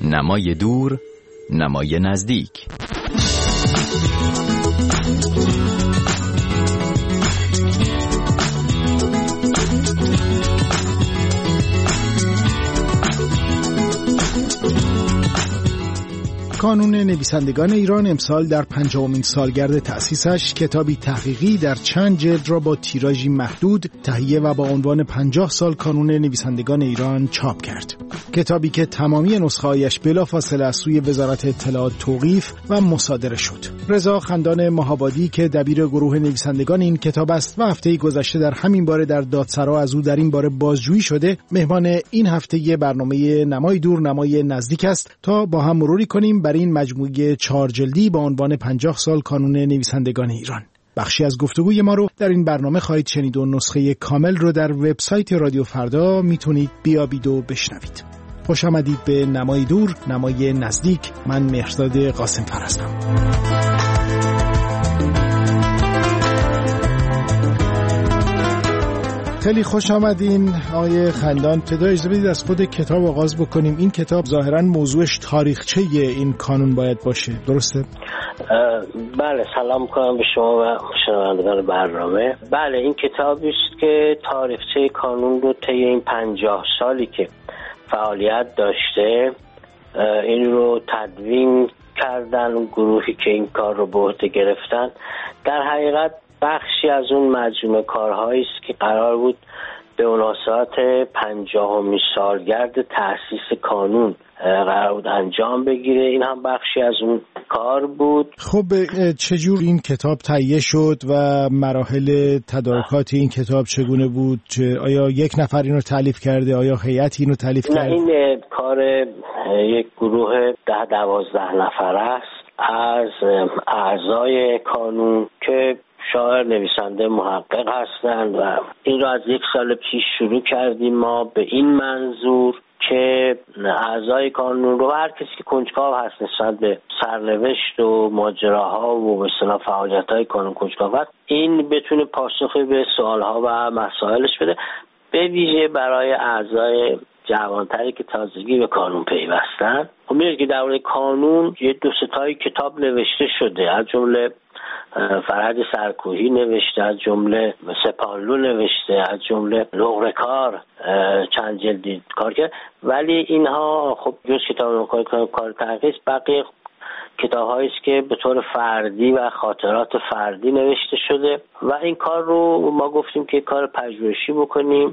نمای دور، نمای نزدیک. کانون نویسندگان ایران امسال در 50مین سالگرد تأسیسش کتابی تحقیقی در چند جلد را با تیراژی محدود تهیه و با عنوان 50 سال کانون نویسندگان ایران چاپ کرد. کتابی که تمامی نسخه‌هایش بلافاصله از سوی وزارت اطلاعات توقیف و مصادره شد. رضا خندان ماه‌آبادی که دبیر گروه نویسندگان این کتاب است و هفته گذشته در همین باره در دادسرا از او در این باره بازجویی شده، مهمان این هفته برنامه نمای دور نمای نزدیک است تا با هم مروری کنیم بر این مجموعه 4 جلدی با عنوان 50 سال کانون نویسندگان ایران. بخشی از گفتگوی ما رو در این برنامه خواهید شنید و نسخه کامل رو در وبسایت رادیو فردا میتونید بیابید و بشنوید. خوش آمدید به نمای دور نمای نزدیک. من مهرداد قاسم‌فر هستم. خیلی خوش آمدین آقای خندان. ابتدا اجازه بدید از خود کتاب آغاز بکنیم. این کتاب ظاهراً موضوعش تاریخچه این کانون باید باشه، درسته؟ بله، سلام کنم به شما و شنوندگان برنامه. بله، این کتابی است که تاریخچه کانون رو طی این 50 سالی که فعالیت داشته این رو تدوین کردن. اون گروهی که این کار رو به عهده گرفتن در حقیقت بخشی از اون مجموعه کارهایی است که قرار بود به مناسبت 50مین سالگرد تأسیس کانون قرار بود انجام بگیره. این هم بخشی از اون کار بود. خب چجور این کتاب تهیه شد و مراحل تدارکات این کتاب چگونه بود؟ آیا یک نفر اینو تالیف کرده؟ آیا هیئتی اینو تالیف کرده؟ نه، این کار یک گروه 10-12 نفر است از اعضای کانون که شاعر، نویسنده، محقق هستند و این را از 1 سال پیش شروع کردیم ما به این منظور که اعضای کانون رو، هر کسی که کنجکاو هست نسبت به سرنوشت و ماجراها و به اصطلاح فعالیت‌های کانون کنجکاو هست، این بتونه پاسخی به سوالها و مسائلش بده، به ویژه برای اعضای جوانتری که تازگی به کانون پیوستن. می‌دونید که در مورد کانون یه 2-3 کتاب نوشته شده، از جمله فرهاد سرکوهی نوشته، از جمله سپانلو نوشته، از جمله لغرکار چند جلدی کار کرد، ولی اینها خب جز کتاب کار تحقیق بقیه کتاب‌هایی است که به طور فردی و خاطرات فردی نوشته شده و این کار رو ما گفتیم که کار پژوهشی بکنیم،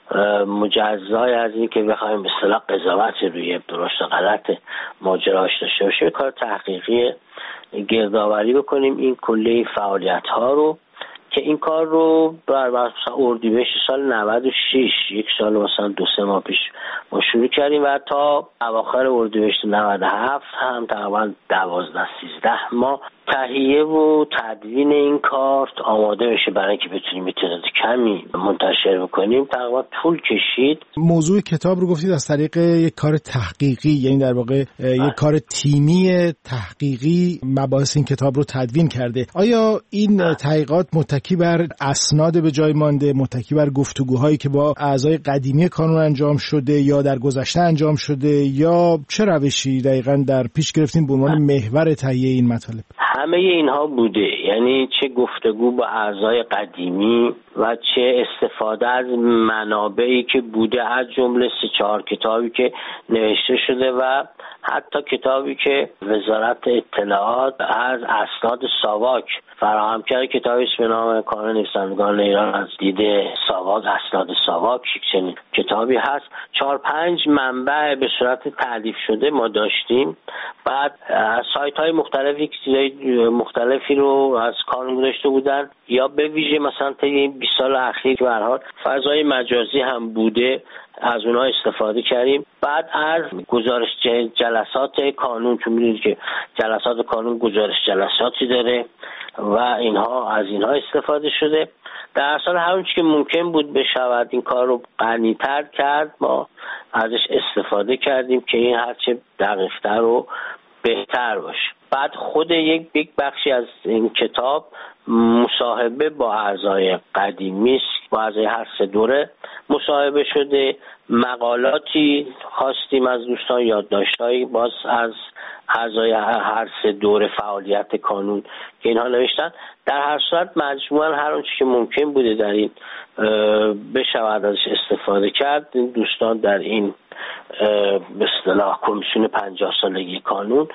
مجزای از این که بخوایم به اصطلاح قضاوت روی درست و غلط ماجراش داشته باشیم، کار تحقیقی گردآوری بکنیم این کله فعالیت‌ها رو، که این کار رو مثلا اردیبهشت سال 96، 1 سال مثلا 2-3 ماه پیش ما شروع کردیم و تا اواخر اردیبهشت 97 هم تقریبا 12-13 ماه تهیه و تدوین این کار آماده بشه برای اینکه بتونیم تعداد کمی منتشر بکنیم. تقریبا طول کشید. موضوع کتاب رو گفتید از طریق یک کار تحقیقی، یعنی در واقع یک کار تیمی تحقیقی مباحث این کتاب رو تدوین کرده. آیا این تحقیقات متکی بر اسناد به جای مانده، متکی بر گفتگوهایی که با اعضای قدیمی کانون انجام شده یا در گذشته انجام شده، یا چه روشی دقیقاً در پیش گرفتین به عنوان محور تهیه این مطالب؟ همه اینها بوده، یعنی چه گفتگو با اعضای قدیمی و چه استفاده از منابعی که بوده، از جمله 3-4 کتابی که نوشته شده و حتی کتابی که وزارت اطلاعات از اسناد ساواک فراهم کرده، کتابی به نام کانون نویسندگان ایران از دید ساواک، اسناد ساواک، چنین کتابی هست. 4-5 منبع به صورت تالیف شده ما داشتیم. بعد سایت‌های مختلفی چیزای مختلفی رو از کانون گذاشته بودن، یا به ویژه مثلا طی این 20 سال اخیر به هر حال فضای مجازی هم بوده، از اونها استفاده کردیم. بعد از گزارش جلسات کانون، چون می‌دونید که جلسات کانون گزارش جلساتی داره و اینها از اینها استفاده شده. در اصل هر چیزی که ممکن بود بشود این کار رو غنی‌تر کرد، ما ازش استفاده کردیم که این هرچه دقیق‌تر و بهتر باشه. بعد خود یک بخشی از این کتاب مصاحبه با اعضای قدیمی است، با اعضای هر 3 دوره مصاحبه شده، مقالاتی خواستیم از دوستان، یادداشت‌هایی باز از اعضای هر 3 دوره فعالیت کانون که اینها نوشتن. در هر صورت مجموعاً هر آنچه که ممکن بوده در این بشود ازش استفاده کرد. این دوستان در این به اصطلاح کمیسیون 50 سالگی کانون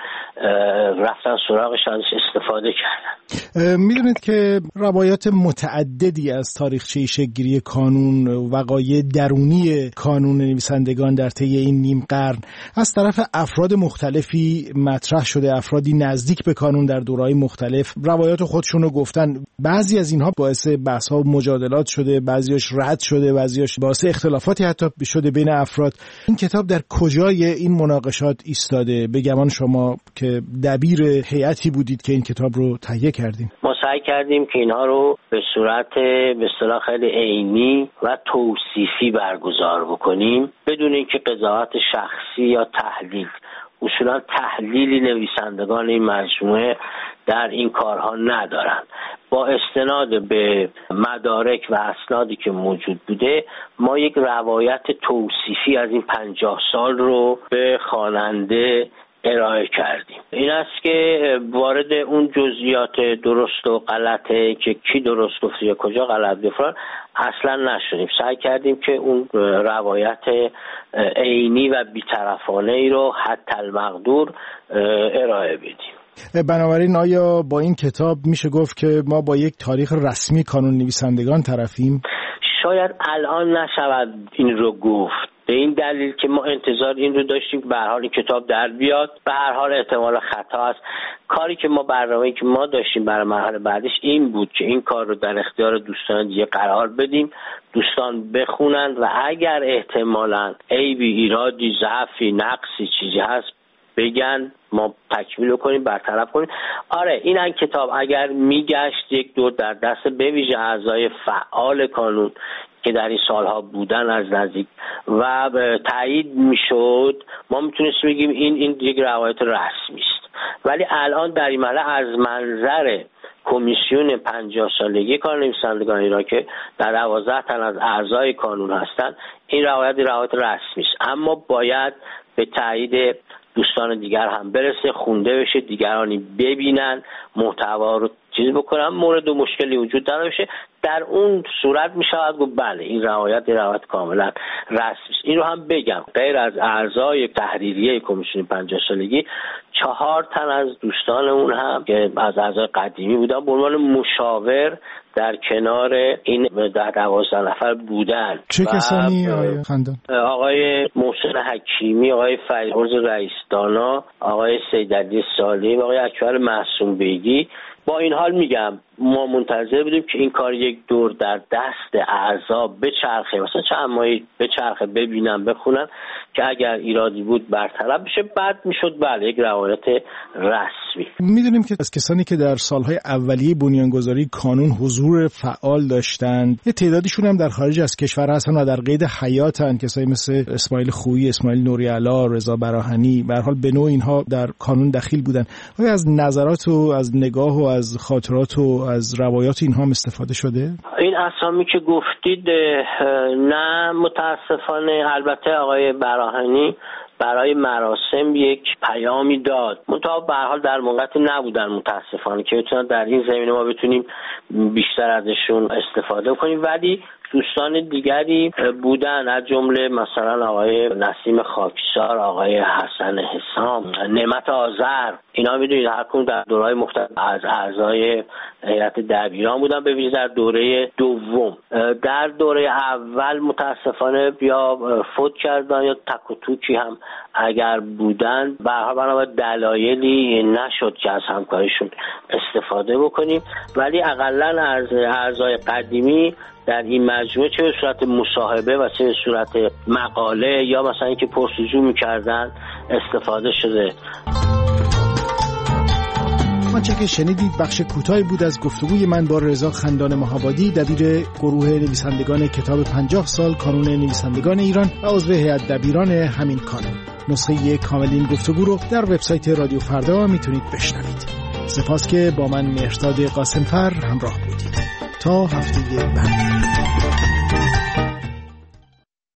رفتن سراغش، ازش استفاده کردن. میدونید که روایات متعددی از تاریخچه شکل‌گیری کانون، وقایع درونی کانون نویسندگان در طی این نیم قرن از طرف افراد مختلفی مطرح شده، افرادی نزدیک به کانون در دوره‌های مختلف روایات خودشونو گفتن. بعضی از اینها باعث بحث‌ها و مجادلات شده، بعضیاش رد شده، بعضیاش باعث اختلافاتی حتی شده بین افراد. این کتاب در کجای این مناقشات ایستاده؟ به گمان شما که دبیر هیئتی بودید که این کتاب رو تهیه کردین. ما سعی کردیم که اینها رو به صورت به اصطلاح خیلی عینی و توصیفی برگزار بکنیم بدون اینکه قضاوت شخصی یا تحلیل. اصولا تحلیلی نویسندگان این مجموعه در این کارها ندارن. با استناد به مدارک و اسنادی که موجود بوده ما یک روایت توصیفی از این 50 سال رو به خواننده ارائه کردیم. این است که وارد اون جزئیات درست و غلطه که کی درست گفته یا کجا غلط گفته اصلا نشدیم. سعی کردیم که اون روایت عینی و بی‌طرفانه ای رو حتی المقدور ارائه بدیم. بنابراین آیا با این کتاب میشه گفت که ما با یک تاریخ رسمی کانون نویسندگان طرفیم؟ شاید الان نشود این رو گفت، به این دلیل که ما انتظار این رو داشتیم که به هر حال این کتاب در بیاد. به هر حال احتمال خطا است. کاری که ما برنامه‌ای که ما داشتیم برای مرحله بعدش این بود که این کار رو در اختیار دوستان دیگه قرار بدیم، دوستان بخونند و اگر احتمالاً عیبی، ایرادی، ضعفی، نقصی چیزی هست بگن، ما تکمیل کنیم، برطرف کنیم. آره این کتاب اگر میگشت یک دور در دست به ویژه اعضای فعال کانون که در این سالها بودن از نزدیک و تایید میشد، ما میتونستیم بگیم این یک روایت رسمی است. ولی الان در این مرحله از منظر کمیسیون 50 سالگی کانون نویسندگان ایران که در 12 تن از اعضای کانون هستند، این روایت رسمی است، اما باید به تایید دوستان دیگر هم برسه، خونده بشه، دیگرانی ببینن، محتوا رو چیز بکنن، مورد و مشکلی وجود نداره. در اون صورت میشود گفت بله این روایت کاملا رسمی است. این رو هم بگم غیر از اعضای تحریریه کمیسیون 50 سالگی 4 تن از دوستان اون هم که از اعضای قدیمی بودن به عنوان مشاور در کنار این 12 نفر بودن. چه کسانی آقای خندان؟ آقای محسن حکیمی، آقای فریدرضا رئیس‌دانا، آقای سیدعلی صالحی و آقای اکبر معصوم بیگی. با این حال میگم ما منتظر بودیم که این کار یک دور در دست اعضا بچرخه، مثلا چند ماهی بچرخه، ببینن، بخونن که اگر ایرادی بود برطرف بشه، بعد میشد بله یک روایت رسمی. میدونیم که از کسانی که در سالهای اولیه بنیانگذاری کانون حضور فعال داشتند یه تعدادیشون هم در خارج از کشور هستن و در قید حیاتن، کسایی مثل اسماعیل خویی، اسماعیل نوری‌علا، رضا براهنی. به هر حال به نوع اینها در کانون دخیل بودن. آیا از نظرات و از نگاه و از خاطرات و از روایات اینها هم استفاده شده؟ این اسامی که گفتید نه متاسفانه. البته آقای براهنی برای مراسم یک پیامی داد، منتها به هر حال در موقعیت نبودن متاسفانه که بتونن در این زمینه ما بتونیم بیشتر ازشون استفاده کنیم. ولی دوستان دیگری بودن از جمله مثلا آقای نسیم خاکسار، آقای حسن حسام، نعمت آذر. اینا میدونید هر کدوم در دوره‌های مختلف از اعضای هیئت دبیران بودن، به ویژه در دوره دوم. در دوره اول متاسفانه یا فوت کردن یا تک و توکی هم اگر بودن، به هر حال دلایلی نشد که از همکاریشون استفاده بکنیم. ولی اقلن از اعضای قدیمی در این مجموعه چه به صورت مصاحبه و چه به صورت مقاله یا مثلا اینکه پرسجو می‌کردن استفاده شده. آنچه که شنیدید بخش کوتاهی بود از گفتگوی من با رضا خندان مهابادی، دبیر گروه نویسندگان کتاب 50 سال کانون نویسندگان ایران و عضو هیئت دبیران همین کانون. نسخه کامل این گفتگو رو در وبسایت رادیو فردا میتونید بشنوید. سپاس که با من مهرداد قاسمفر همراه بودید. تا هفته بعد.